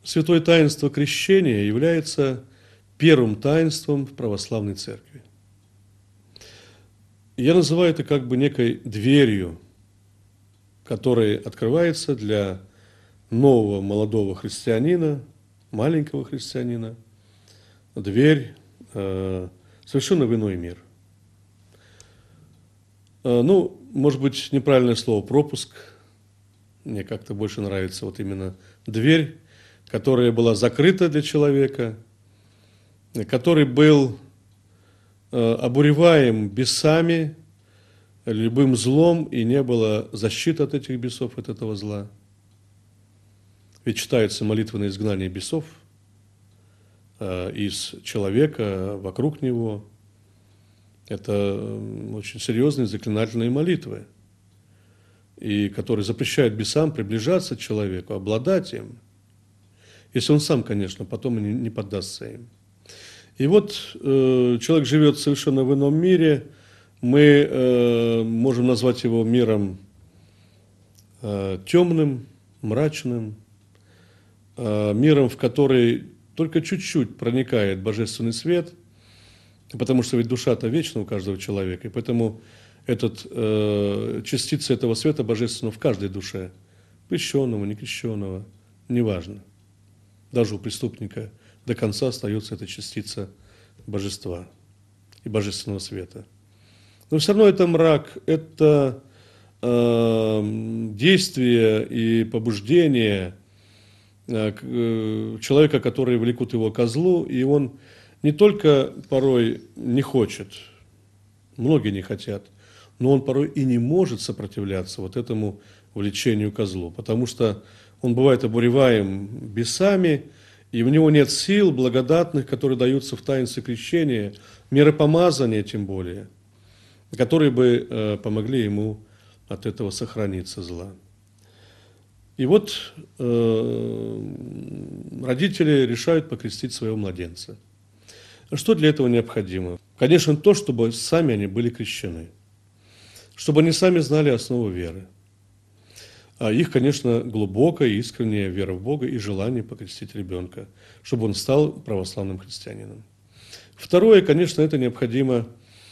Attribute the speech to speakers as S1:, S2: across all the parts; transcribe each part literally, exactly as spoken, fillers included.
S1: Святое таинство крещения является первым таинством в православной церкви. Я называю это как бы некой дверью, которая открывается для нового молодого христианина, маленького христианина, дверь э, совершенно в иной мир. Э, ну, может быть, неправильное слово «пропуск». Мне как-то больше нравится вот именно дверь, которая была закрыта для человека, который был э, обуреваем бесами, любым злом, и не было защиты от этих бесов, от этого зла. Ведь читается молитва на изгнание бесов э, из человека, вокруг него. Это очень серьезные заклинательные молитвы, и которые запрещают бесам приближаться к человеку, обладать им, если он сам, конечно, потом не, не поддастся им. И вот э, человек живет совершенно в ином мире. Мы э, можем назвать его миром э, темным, мрачным, э, миром, в который только чуть-чуть проникает божественный свет, потому что ведь душа-то вечна у каждого человека, и поэтому этот, э, частица этого света божественного в каждой душе, крещенного, некрещенного, неважно. Даже у преступника до конца остается эта частица божества и божественного света. Но все равно это мрак, это э, действие и побуждение э, человека, который влекут его ко злу, и он не только порой не хочет, многие не хотят, но он порой и не может сопротивляться вот этому влечению ко злу, потому что он бывает обуреваем бесами, и у него нет сил благодатных, которые даются в таинстве крещения, миропомазания тем более, которые бы э, помогли ему от этого сохраниться зла. И вот э, родители решают покрестить своего младенца. Что для этого необходимо? Конечно, то, чтобы сами они были крещены, чтобы они сами знали основу веры. А их, конечно, глубокая, искренняя вера в Бога и желание покрестить ребенка, чтобы он стал православным христианином. Второе, конечно, это необходимо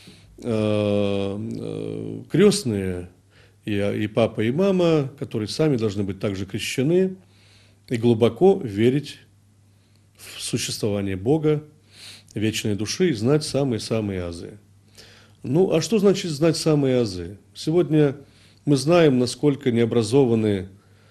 S1: э, крестные, и, и папа, и мама, которые сами должны быть также крещены и глубоко верить в существование Бога, вечной души и знать самые-самые азы. Ну, а что значит знать самые азы? Сегодня мы знаем, насколько необразованы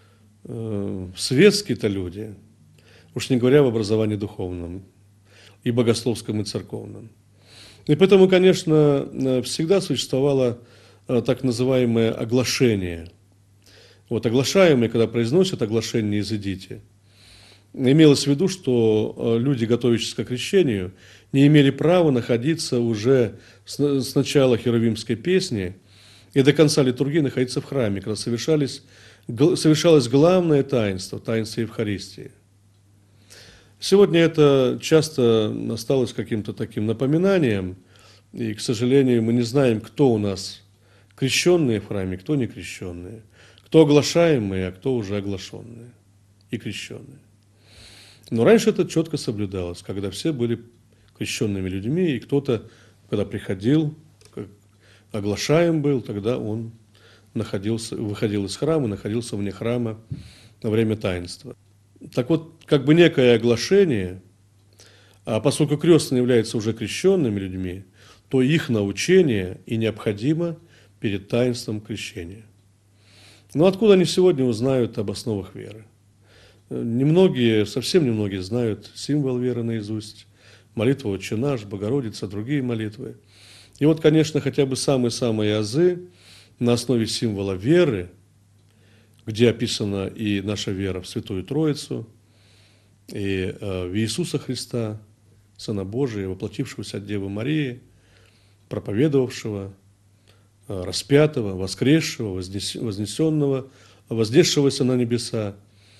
S1: э, светские-то люди, уж не говоря об образовании духовном, и богословском, и церковном. И поэтому, конечно, всегда существовало э, так называемое оглашение. Вот оглашаемые, когда произносят оглашение «изыдите», имелось в виду, что люди, готовящиеся к крещению, не имели права находиться уже с начала херувимской песни и до конца литургии находиться в храме, когда совершались, совершалось главное таинство, таинство Евхаристии. Сегодня это часто осталось каким-то таким напоминанием, и, к сожалению, мы не знаем, кто у нас крещенные в храме, кто не крещенные, кто оглашаемые, а кто уже оглашенные и крещенные. Но раньше это четко соблюдалось, когда все были крещенными людьми, и кто-то, когда приходил, оглашаем был, тогда он находился, выходил из храма, находился вне храма во время таинства. Так вот, как бы некое оглашение, а поскольку крестные являются уже крещенными людьми, то их научение и необходимо перед таинством крещения. Но откуда они сегодня узнают об основах веры? Немногие, совсем немногие знают символ веры наизусть, молитву «Отче наш», «Богородица», другие молитвы. И вот, конечно, хотя бы самые-самые азы на основе символа веры, где описана и наша вера в Святую Троицу, и в Иисуса Христа, Сына Божия, воплотившегося от Девы Марии, проповедовавшего, распятого, воскресшего, вознесенного, вознесшегося на небеса,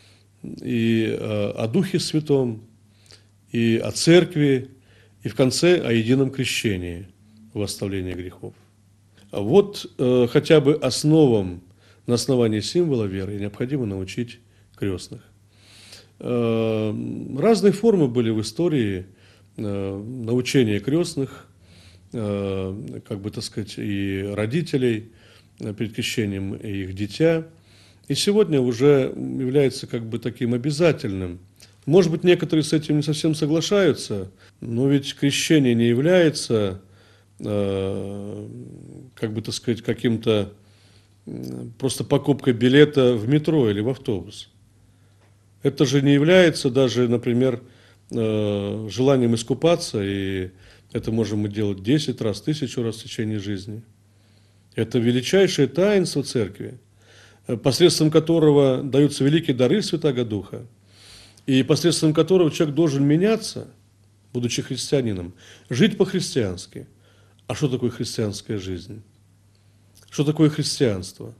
S1: и о Духе Святом, и о Церкви, и в конце о едином крещении в оставлении грехов. А вот э, хотя бы основам, на основании символа веры необходимо научить крестных. Разные формы были в истории научения крестных, как бы, так сказать, и родителей перед крещением, и их дитя. И сегодня уже является как бы таким обязательным. Может быть, некоторые с этим не совсем соглашаются, но ведь крещение не является, как бы, так сказать, каким-то просто покупкой билета в метро или в автобус. Это же не является даже, например, желанием искупаться, и это можем мы делать десять раз, тысячу раз в течение жизни. Это величайшее таинство Церкви, посредством которого даются великие дары Святаго Духа, и посредством которого человек должен меняться, будучи христианином, жить по-христиански. А что такое христианская жизнь? Что такое христианство?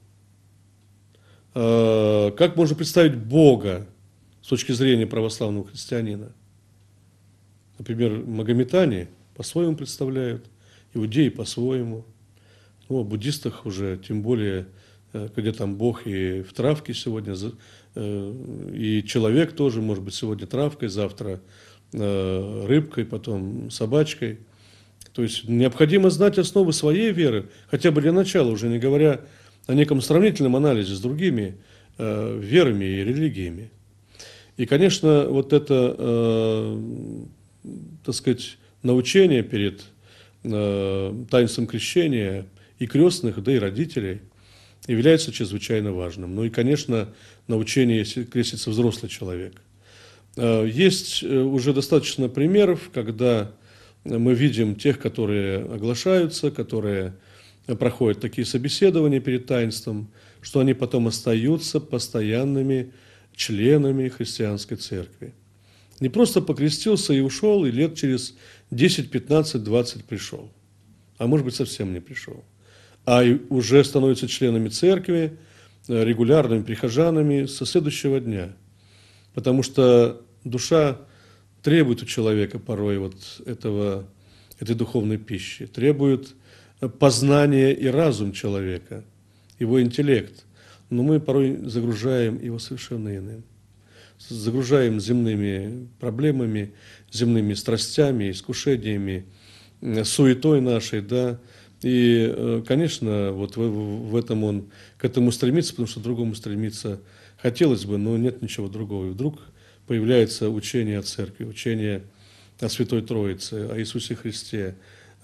S1: Как можно представить Бога с точки зрения православного христианина? Например, магометане по-своему представляют, иудеи по-своему. Ну, о буддистах уже, тем более, где там Бог и в травке сегодня, и человек тоже может быть сегодня травкой, завтра рыбкой, потом собачкой. То есть необходимо знать основы своей веры, хотя бы для начала, уже не говоря о неком сравнительном анализе с другими э, верами и религиями. И, конечно, вот это, э, так сказать, научение перед э, таинством крещения и крестных, да и родителей является чрезвычайно важным. Ну и, конечно, научение, если крестится взрослый человек. Э, есть уже достаточно примеров, когда мы видим тех, которые оглашаются, которые проходят такие собеседования перед таинством, что они потом остаются постоянными членами христианской церкви. Не просто покрестился и ушел, и лет через десять, пятнадцать, двадцать пришел, а может быть совсем не пришел, а уже становятся членами церкви, регулярными прихожанами со следующего дня, потому что душа требует у человека порой вот этого, этой духовной пищи, требует познания и разум человека, его интеллект. Но мы порой загружаем его совершенно иным. Загружаем земными проблемами, земными страстями, искушениями, суетой нашей, да. И, конечно, вот в, в этом он к этому стремится, потому что к другому стремиться хотелось бы, но нет ничего другого. И вдруг появляется учение о Церкви, учение о Святой Троице, о Иисусе Христе,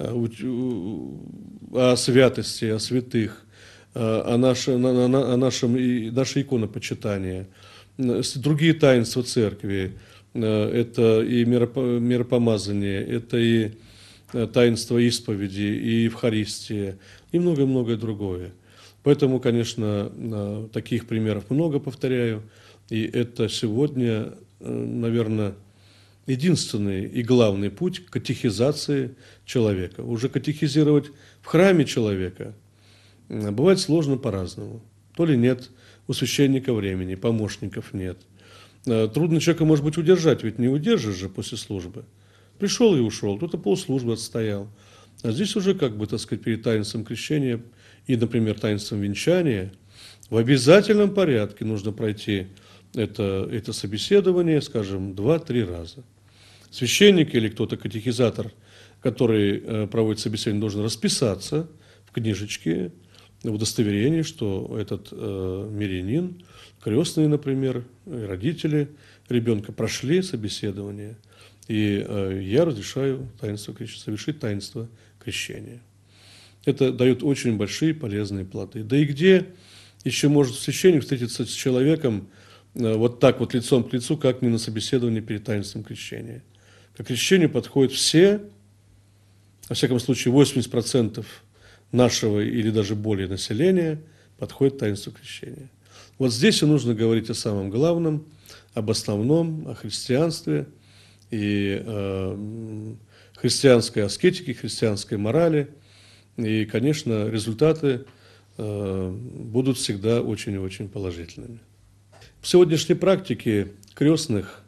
S1: о святости, о святых, о, нашем, о нашем, наше иконопочитание, другие таинства Церкви, это и миропомазание, это и таинство исповеди, и Евхаристия, и многое-многое другое. Поэтому, конечно, таких примеров много, повторяю, и это сегодня, наверное, единственный и главный путь к катехизации человека. Уже катехизировать в храме человека бывает сложно по-разному. То ли нет у священника времени, помощников нет. Трудно человека, может быть, удержать, ведь не удержишь же после службы. Пришел и ушел, кто-то полслужбы отстоял. А здесь уже, как бы, так сказать, перед таинством крещения и, например, таинством венчания в обязательном порядке нужно пройти это, это собеседование, скажем, два-три раза. Священник или кто-то, катехизатор, который э, проводит собеседование, должен расписаться в книжечке, в удостоверении, что этот э, мирянин, крестные, например, родители ребенка прошли собеседование, и э, я разрешаю таинство, совершить таинство крещения. Это дает очень большие полезные плоды. Да и где еще может священник встретиться с человеком э, вот так вот лицом к лицу, как не на собеседовании перед таинством крещения? К крещению подходят все, во всяком случае восемьдесят процентов нашего или даже более населения подходит к таинству крещения. Вот здесь и нужно говорить о самом главном, об основном, о христианстве и э, христианской аскетике, христианской морали. И, конечно, результаты э, будут всегда очень и очень положительными. В сегодняшней практике крестных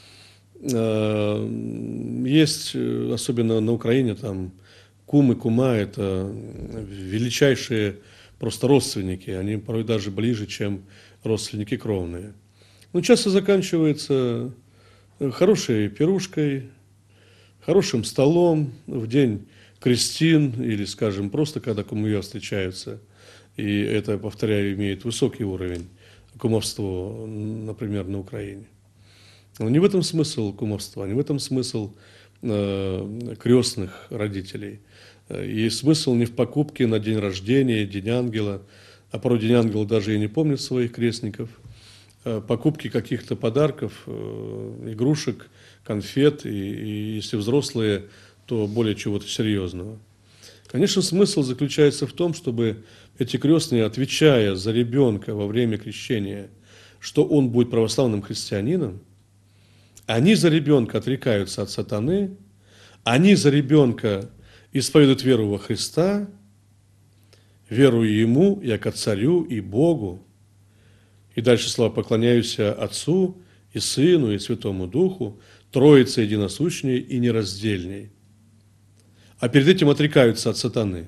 S1: э, есть, особенно на Украине, там кум и кума – это величайшие просто родственники, они порой даже ближе, чем родственники кровные. но часто заканчивается хорошей пирушкой, хорошим столом в день крестин или, скажем, просто когда кумовья встречаются. И это, повторяю, имеет высокий уровень кумовства, например, на Украине. Но не в этом смысл кумовства, не в этом смысл э, крестных родителей. И смысл не в покупке на день рождения, день ангела, а порой день ангела даже и не помнит своих крестников, покупки каких-то подарков, игрушек, конфет, и, и если взрослые, то более чего-то серьезного. Конечно, смысл заключается в том, чтобы эти крестные, отвечая за ребенка во время крещения, что он будет православным христианином, они за ребенка отрекаются от сатаны, они за ребенка исповедуют веру во Христа, верую Ему, яко Царю и Богу. И дальше слова «поклоняюсь Отцу и Сыну и Святому Духу, Троице единосущней и нераздельней». А перед этим отрекаются от сатаны.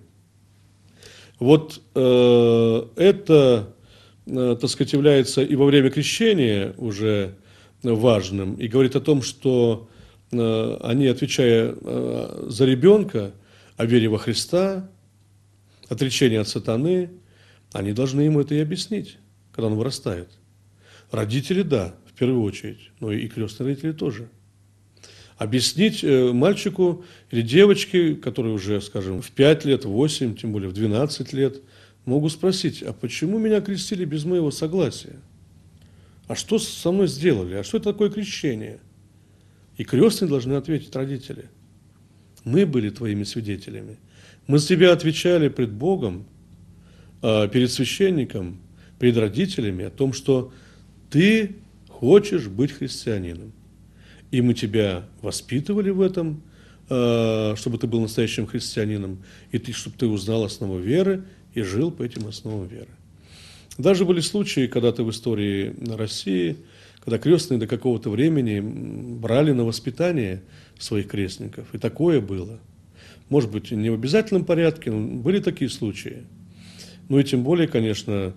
S1: Вот э, это, э, так сказать, является и во время крещения уже важным, и говорит о том, что э, они, отвечая э, за ребенка о вере во Христа, отречение от сатаны, они должны ему это и объяснить, когда он вырастает. Родители, да, в первую очередь, но и крестные родители тоже. Объяснить мальчику или девочке, которые уже, скажем, в пять лет, в восемь, тем более в двенадцать лет, могут спросить, а почему меня крестили без моего согласия? А что со мной сделали? А что это такое крещение? И крестные должны ответить родители. Мы были твоими свидетелями. Мы за тебя отвечали пред Богом, перед священником, перед родителями о том, что ты хочешь быть христианином. И мы тебя воспитывали в этом, чтобы ты был настоящим христианином, и ты, чтобы ты узнал основу веры и жил по этим основам веры. Даже были случаи, когда-то в истории России, когда крестные до какого-то времени брали на воспитание своих крестников. И такое было. Может быть, не в обязательном порядке, но были такие случаи. Ну и тем более, конечно,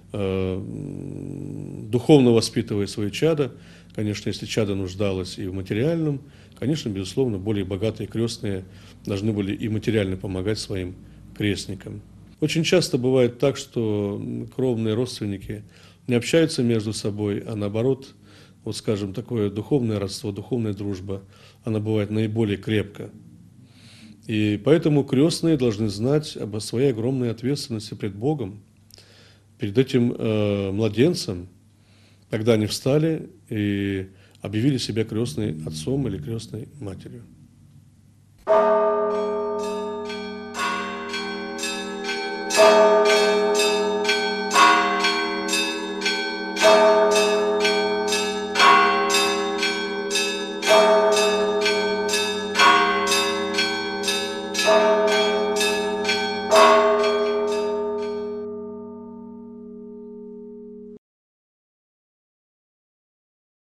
S1: духовно воспитывая свои чада, конечно, если чадо нуждалось и в материальном, конечно, безусловно, более богатые крестные должны были и материально помогать своим крестникам. Очень часто бывает так, что кровные родственники не общаются между собой, а наоборот, вот скажем, такое духовное родство, духовная дружба, она бывает наиболее крепко. И поэтому крестные должны знать об своей огромной ответственности пред Богом, перед этим э, младенцем, когда они встали и объявили себя крестным отцом или крестной матерью.
S2: Thank you.